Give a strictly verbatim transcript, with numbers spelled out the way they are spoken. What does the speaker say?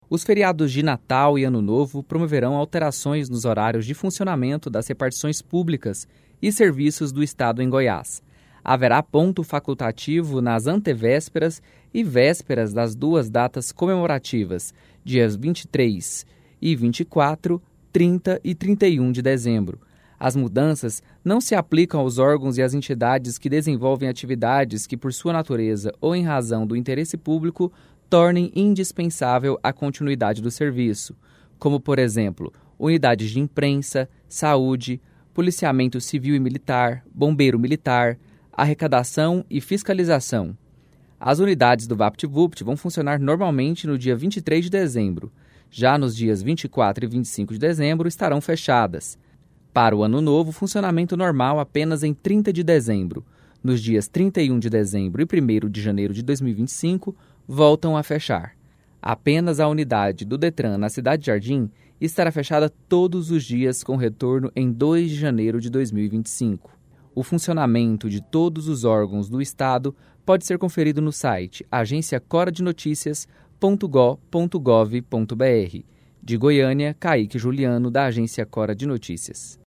Os feriados de Natal e Ano Novo promoverão alterações nos horários de funcionamento das repartições públicas e serviços do Estado em Goiás. Haverá ponto facultativo nas antevésperas e vésperas das duas datas comemorativas, dias vinte e três e vinte e quatro, trinta e trinta e um de dezembro. As mudanças não se aplicam aos órgãos e às entidades que desenvolvem atividades que, por sua natureza ou em razão do interesse público, tornem indispensável a continuidade do serviço, como, por exemplo, unidades de imprensa, saúde, policiamento civil e militar, bombeiro militar, arrecadação e fiscalização. As unidades do VaptVupt vão funcionar normalmente no dia vinte e três de dezembro. Já nos dias vinte e quatro e vinte e cinco de dezembro estarão fechadas. Para o Ano Novo, funcionamento normal apenas em trinta de dezembro. Nos dias trinta e um de dezembro e primeiro de janeiro de dois mil e vinte e cinco, voltam a fechar. Apenas a unidade do Detran na Cidade Jardim estará fechada todos os dias com retorno em dois de janeiro de dois mil e vinte e cinco. O funcionamento de todos os órgãos do Estado pode ser conferido no site agência cora de noticias ponto go ponto gov ponto br. De Goiânia, Kaique Juliano, da Agência Cora de Notícias.